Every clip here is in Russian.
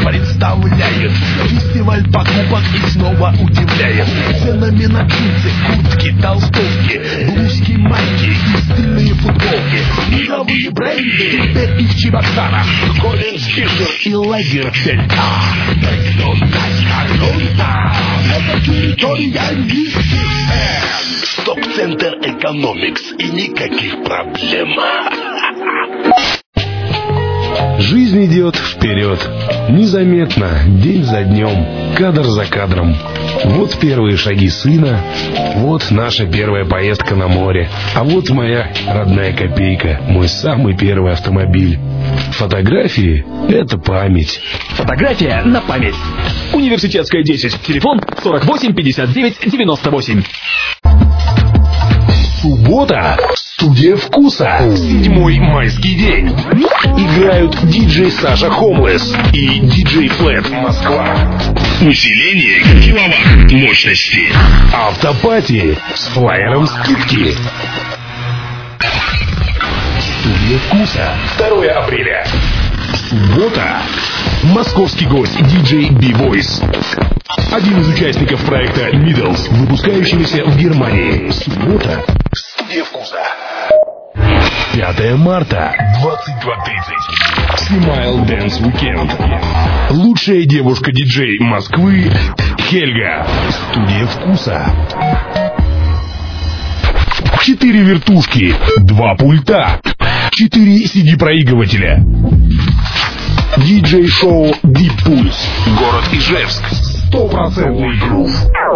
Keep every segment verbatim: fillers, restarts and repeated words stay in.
представляет фестиваль покупок и снова удивляет ценами на джинсы, куртки, толстовки, блузки, майки и стильные футболки. Мировые бренды теперь и в Чебоксарах. Коллинз, Фишер и Лагерфельд. Это территория Стоп-центр Экономикс и никаких проблем. Жизнь идет вперед, незаметно, день за днем, кадр за кадром. Вот первые шаги сына, вот наша первая поездка на море, а вот моя родная копейка, мой самый первый автомобиль. Фотографии — это память. Фотография на память. Университетская десять. Телефон сорок восемь пятьдесят девять девяносто восемь. Суббота. Студия вкуса. Седьмой майский день. Играют диджей Саша Хомлесс и диджей Флэт Москва. Усиление киловатт мощности. Автопати с флайером скидки. Студия вкуса. второе апреля. Суббота. Московский гость диджей B-Voice. Один из участников проекта Middles, выпускающегося в Германии. Суббота. Студия вкуса. пятое марта. двадцать два тридцать. Smile Dance Weekend. Лучшая девушка-диджей Москвы Хельга. Студия вкуса. Четыре вертушки, два пульта, четыре си ди-проигрывателя. Диджей-шоу Deep Pulse. Город Ижевск. Стопроцентный грув.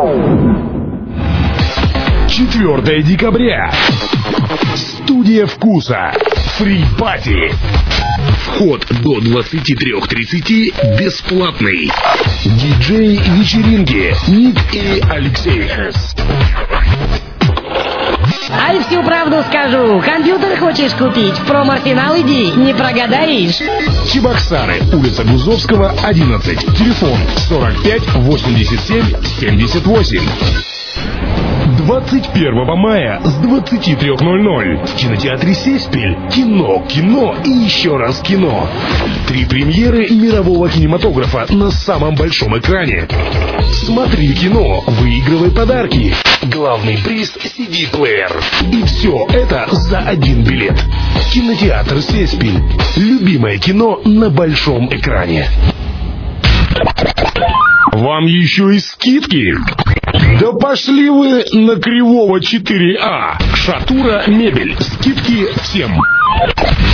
четвёртое декабря. Студия вкуса. Фри-пати. Вход до двадцати трёх тридцати бесплатный. Диджей вечеринки Ник и Алексей. Ай, всю правду скажу. Компьютер хочешь купить? В промарсенал иди, не прогадаешь. Чебоксары, улица Гузовского, одиннадцать. Телефон сорок пять восемьдесят семь семьдесят восемь. двадцать первого мая с двадцати трёх ноль-ноль в кинотеатре «Сеспель» кино, кино и еще раз кино. Три премьеры мирового кинематографа на самом большом экране. Смотри кино, выигрывай подарки. Главный приз — си ди-плеер. И все это за один билет. Кинотеатр «Сеспель». Любимое кино на большом экране. Вам еще и скидки? Да пошли вы на Кривого четыре А. Шатура мебель. Скидки всем.